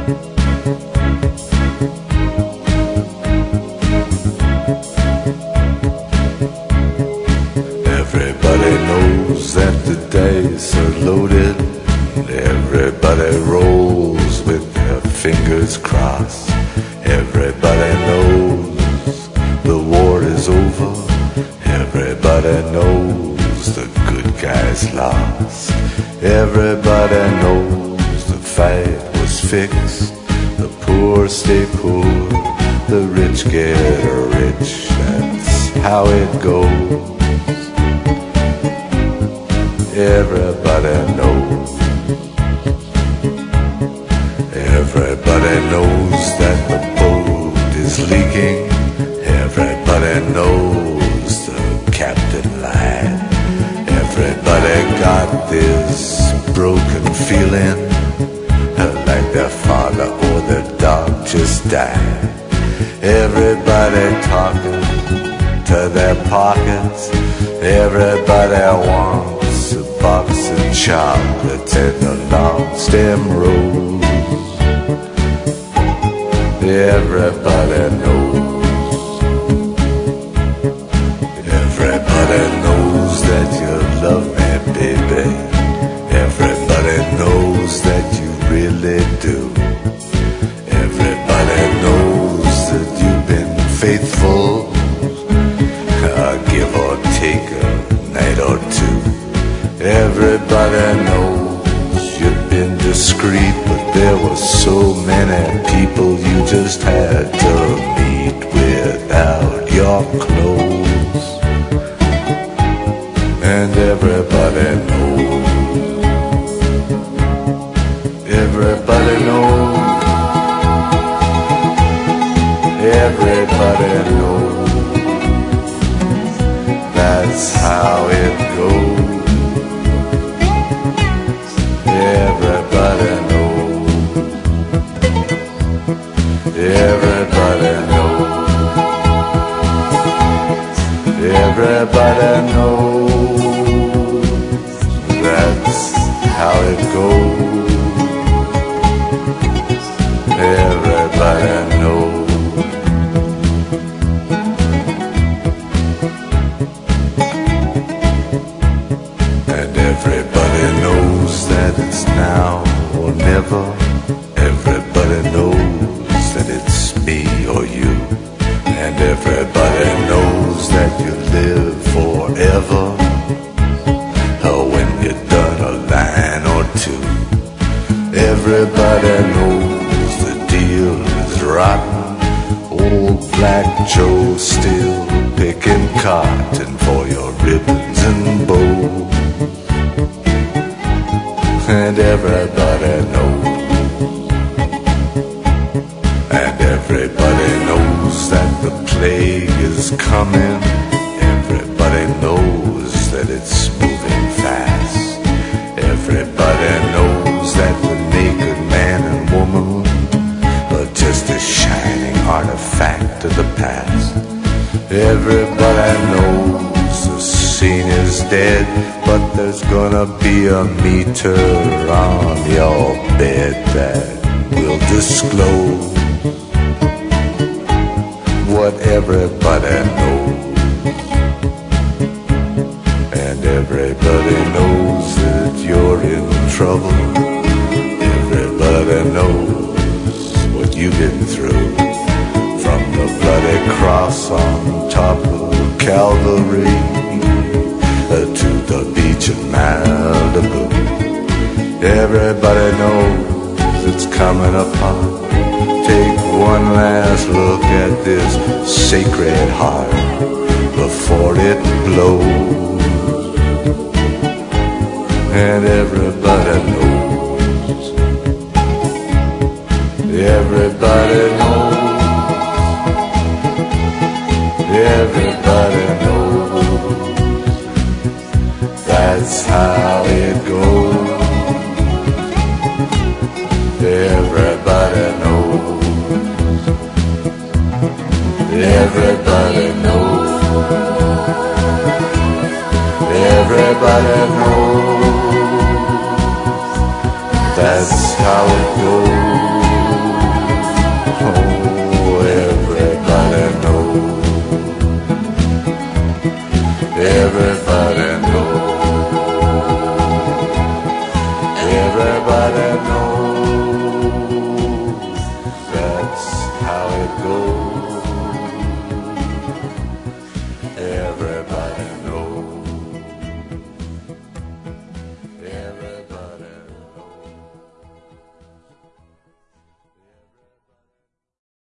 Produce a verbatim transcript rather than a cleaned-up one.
Everybody knows that the dice are loaded. Everybody rolls with their fingers crossed. Everybody knows the war is over. Everybody knows the good guys lost. Everybody knows the fight was fixed. The poor stay poor, the rich get rich. That's how it goes. Everybody knows. Everybody knows that the boat is leaking. Everybody knows the captain lied. Everybody got this broken feeling, like their father or their dog just died. Everybody talking to their pockets. Everybody wants a box of chocolates and a long stem rose. Everybody knows. Everybody knows that you love me, baby. Everybody knows that you really do. Everybody knows that you've been faithful, uh, give or take a night or two. Everybody knows you've been discreet, but there were so many people you just had to meet without your clothes. And everybody knows. Everybody knows. Everybody knows. That's how it goes. Everybody knows. Everybody knows. Everybody knows. That's how it goes. Everybody knows. And everybody knows that it's now or never. Everybody knows that it's me or you. And everybody knows that you live forever, or when you're done a line or two. Everybody knows the deal is rotten. Old Black Joe still picking cotton for your ribbons and bows. And everybody knows. And everybody knows that the plague is coming. Everybody knows that it's moving fast. Everybody knows that the naked man and woman are just a shining artifact of the past. Everybody knows the scene is dead, but there's gonna be a meter on your bed that will disclose what everybody knows. And everybody knows that you're in trouble. Everybody knows what you've been through, from the bloody cross on top of Calvary to the beach in Malibu. Everybody knows it's coming upon. Take one last look at this sacred heart before it blows. And everybody knows. Everybody knows. Everybody knows. That's how it goes. Everybody knows. Everybody knows. Everybody knows. That's how it goes. Everybody